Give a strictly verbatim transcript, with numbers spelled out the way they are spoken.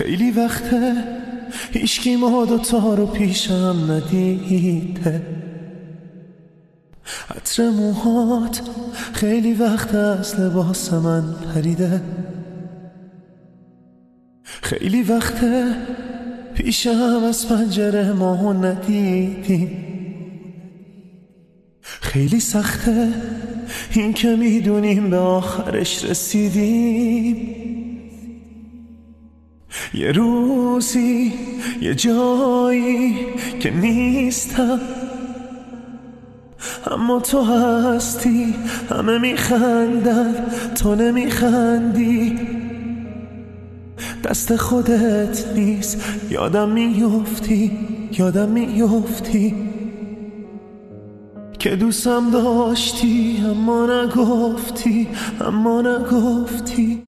خیلی وقته هیچکی ما دوتا رو پیشم ندیده. عطر موهات خیلی وقت از لباس من پریده. خیلی وقته پیشم از پنجره ماهو ندیدی. خیلی سخته این که میدونیم به آخرش رسیدیم. یه روزی یه جایی که نیستم، اما تو هستی. همه میخندن تو نمیخندی. دست خودت نیست، یادم میفتی یادم میفتی که دوستم داشتی اما نگفتی اما نگفتی